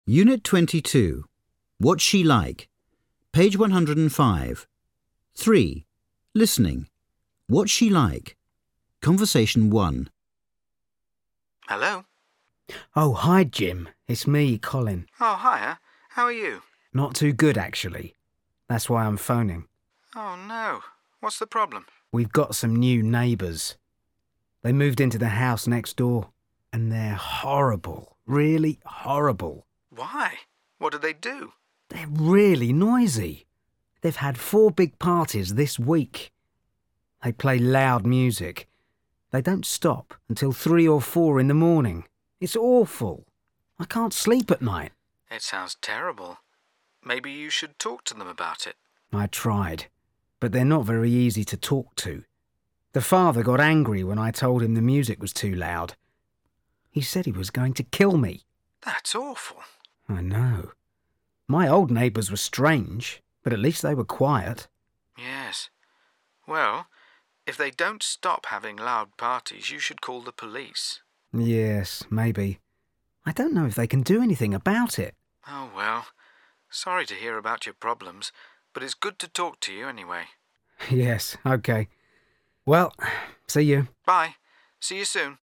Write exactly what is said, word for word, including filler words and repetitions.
Unit twenty-two. What's she like? Page one hundred five. three. Listening. What's she like? Conversation one. Hello? Oh, hi, Jim. It's me, Colin. Oh, hiya. How are you? Not too good, actually. That's why I'm phoning. Oh, no. What's the problem? We've got some new neighbours. They moved into the house next door, and they're horrible. Really horrible. Why? What did they do? They're really noisy. They've had four big parties this week. They play loud music. They don't stop until three or four in the morning. It's awful. I can't sleep at night. It sounds terrible. Maybe you should talk to them about it. I tried, but they're not very easy to talk to. The father got angry when I told him the music was too loud. He said he was going to kill me. That's awful. I know. My old neighbours were strange, but at least they were quiet. Yes. Well, if they don't stop having loud parties, you should call the police. Yes, maybe. I don't know if they can do anything about it. Oh, well. Sorry to hear about your problems, but it's good to talk to you anyway. Yes, OK. Well, see you. Bye. See you soon.